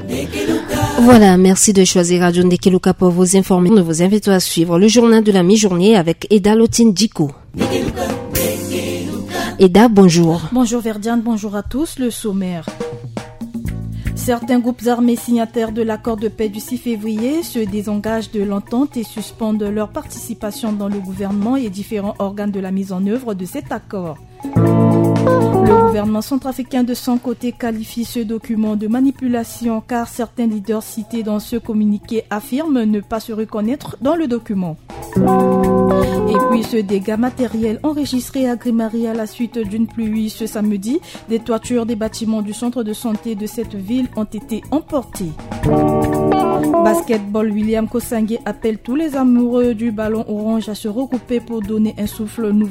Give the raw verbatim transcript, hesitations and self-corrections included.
Voilà, merci de choisir Radio Ndekeluka pour vous informer. Nous vous invitons à suivre le journal de la mi-journée avec Eda Lotine Diko. Eda, bonjour. Bonjour Verdiane, bonjour à tous. Le sommaire. Certains groupes armés signataires de l'accord de paix du six février se désengagent de l'entente et suspendent leur participation dans le gouvernement et différents organes de la mise en œuvre de cet accord. Le gouvernement centrafricain de son côté qualifie ce document de manipulation car certains leaders cités dans ce communiqué affirment ne pas se reconnaître dans le document. Et puis ce dégât matériel enregistré à Grimari à la suite d'une pluie ce samedi, des toitures des bâtiments du centre de santé de cette ville ont été emportées. Basketball, William Kosange appelle tous les amoureux du ballon orange à se regrouper pour donner un souffle nouveau